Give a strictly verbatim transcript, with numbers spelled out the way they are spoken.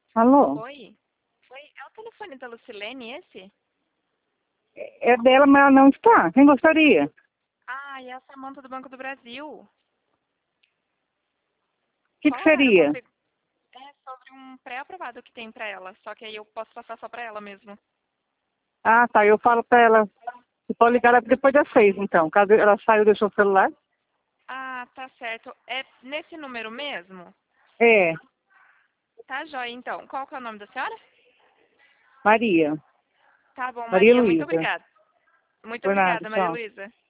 Alô? Oi? Oi, é o telefone da Lucilene esse? É dela, mas ela não está. Quem gostaria? Ah, é a Samanta do Banco do Brasil. O que, que Qual horário eu seria? consigo? É sobre um pré-aprovado que tem pra ela, só que aí eu posso passar só pra ela mesmo. Ah, tá. Eu falo pra ela. Você pode ligar ela depois das seis, então. Caso ela saiu, deixou o celular. Ah, tá certo. É nesse número mesmo? É, Tá jóia, então. Qual que é o nome da senhora? Maria. Tá bom, Maria Maria. Muito Luísa. obrigada. Muito Por nada, obrigada, Maria tchau. Luísa.